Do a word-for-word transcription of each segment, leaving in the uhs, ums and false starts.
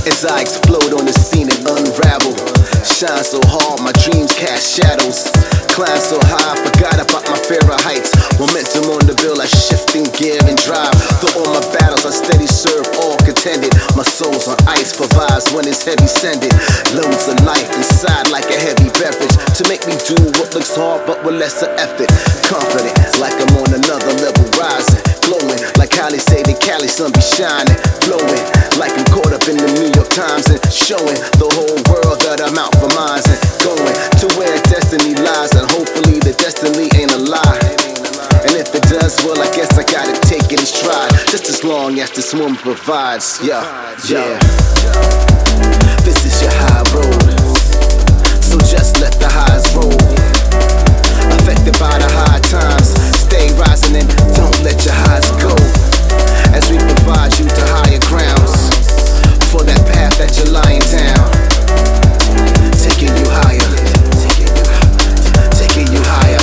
As I explode on the scene and unravel, shine so hard, my dreams cast shadows. Climb so high, forgot about my fear of heights. Momentum on the bill, I shift in gear and drive. Through all my battles, I steady serve all contended. My soul's on ice for vibes when it's heavy sended. Loads of life inside like a heavy beverage to make me do what looks hard but with lesser effort. Confident, like I'm on another level, rising, glowing. Like how they say the Cali sun be shining, glowing. Like I'm caught up in the New York Times and showing the whole world that I'm out for mines and going to where destiny lies. And hopefully the destiny ain't a lie. And if it does, well, I guess I gotta take it in stride. Just as long as this woman provides. Yeah, yeah. This is your high road, so just let the highs roll. Affected by the high times, stay rising and don't let your highs go. As we provide you to higher grounds, for that path that you're lying down, taking you higher, taking you higher.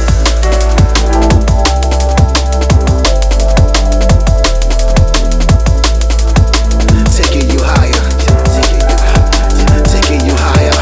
Taking you higher, taking you higher.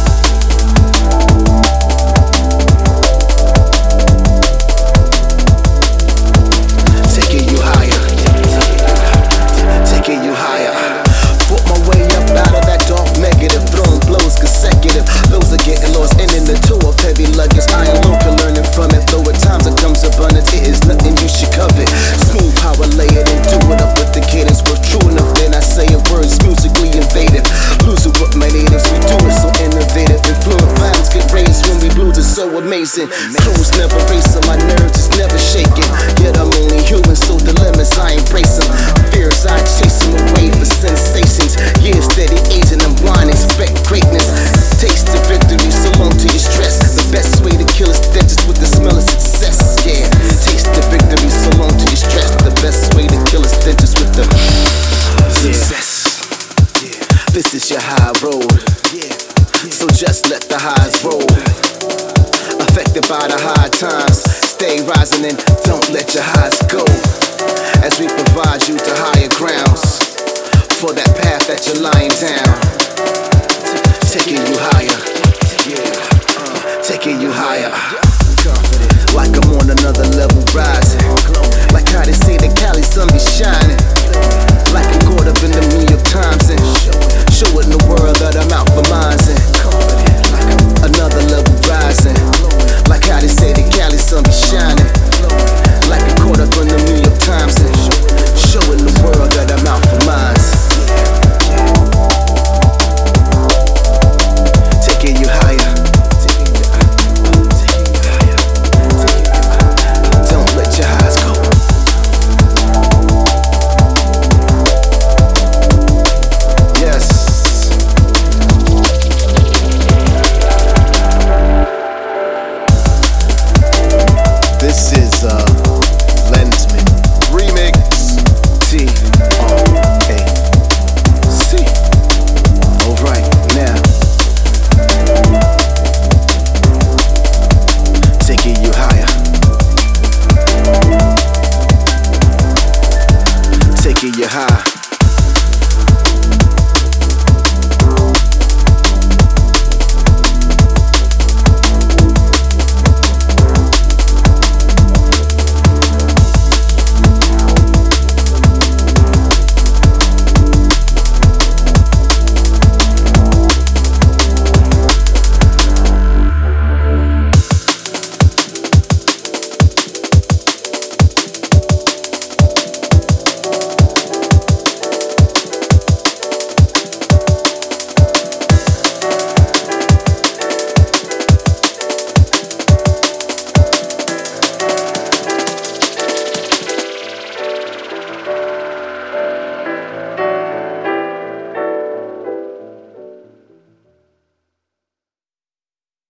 Taking you higher, taking you higher. Put my way up out of that dark negative, throwing blows consecutive. Those are getting lost in in the tour of heavy luggage. I am local, learning from it. Though at times it comes abundance, it is nothing you should covet. Smooth how I lay it and do it up with the cadence. But true enough, then I say it words musically invaded. Losing what my natives, we do it so innovative. Influent vibes get raised when we blues are so amazing. Crews never racing, my nerves is never shaking. Yet I'm only human, so dilemmas I embrace them. Fears I chase them away for sensations. Years steady aging, I'm blind, expect greatness. Taste the victory, so long to your stress. The best way to kill is dentist with the smell of success. Yeah, taste the victory, so long to your stress. The best way to kill is dentist with the success. This is your high road, so just let the highs roll. Affected by the high times, stay rising and don't let your highs go. As we provide you to higher grounds, for that path that you're lying down, taking you higher, taking you higher. Like I'm on another level, rising. Like how they say the Cali sun be shining. Like I'm caught up in the New York Times